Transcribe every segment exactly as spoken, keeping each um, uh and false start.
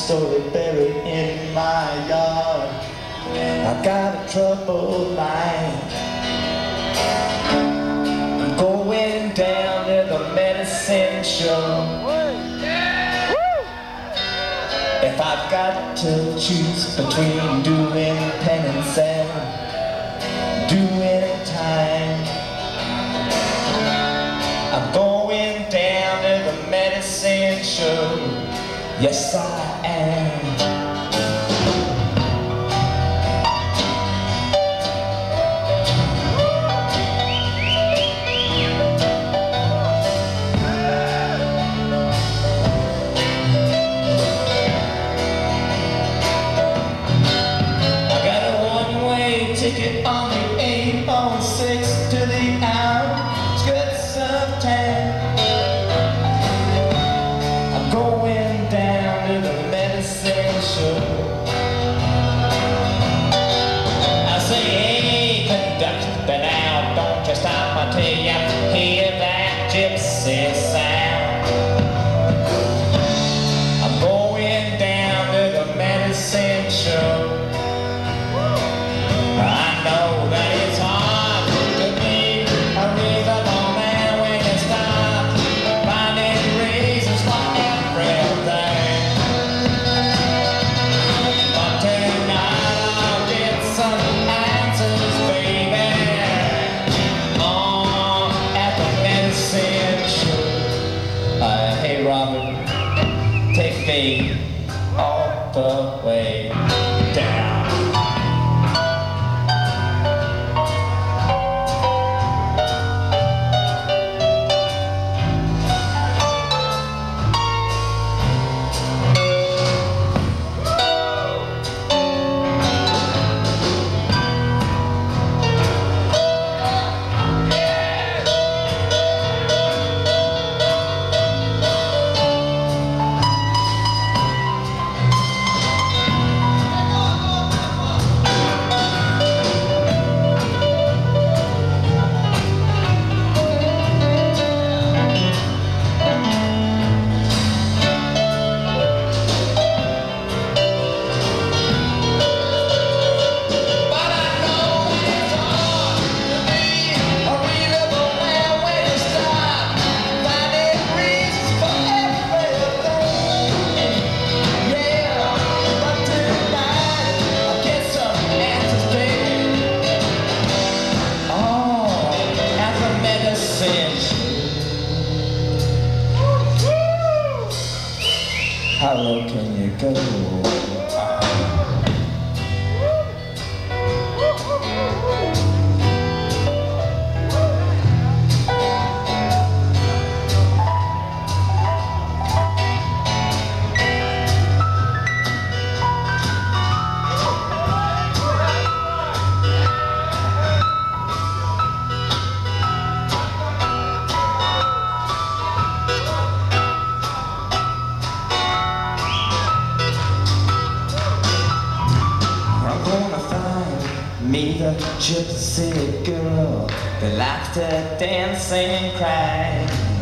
story buried in my yard. I got a troubled mind. I'm going down to the medicine show. If I've got to choose between doing penance and doing time, I'm going down to the medicine show. Yes, I am. Ticket on the eight oh six to the outskirts of town. I'm going down to the medicine show. I say, hey, conductor, now don't you stop until you hear that gypsy sound. I'm going down to the medicine show. I know that it's hard to be a reasonable man when you stop finding reasons for everything. But tonight I'll get some answers, baby. Oh, at the medicine show. Uh, hey Robert, take me all the way down. How low can you go? Me, the gypsy girl that likes to dance and cry.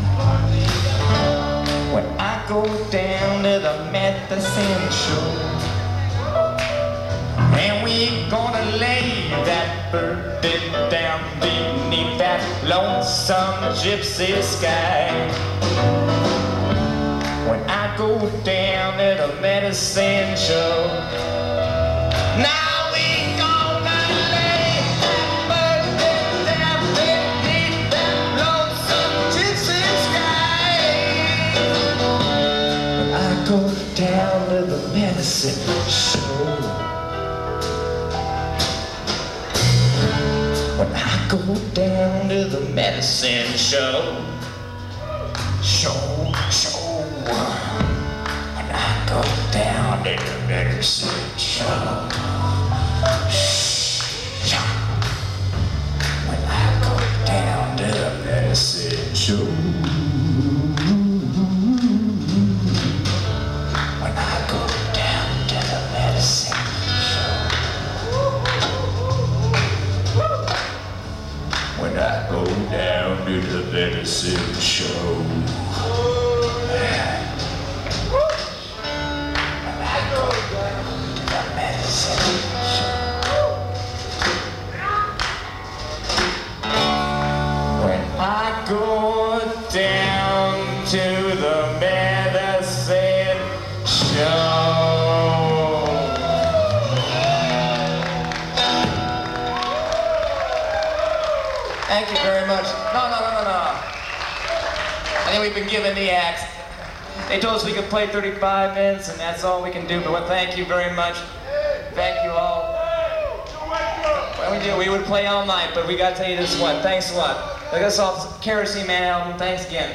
When I go down to the medicine show, and we gonna lay that burden down beneath that lonesome gypsy sky. When I go down to the medicine show, now go down to the medicine show. When I go down to the medicine show, show, show. When I go down to the medicine show, show. When I go down to the medicine show. When I go down to the medicine show, when I go down to the medicine show. Thank you very much. No, no, no, no, no. I think we've been given the axe. They told us we could play thirty-five minutes, and that's all we can do. But well, thank you very much. Thank you all. Well, we do. We would play all night, but we got to tell you this one. Thanks a lot. Look us off Kerosene Man album. Thanks again.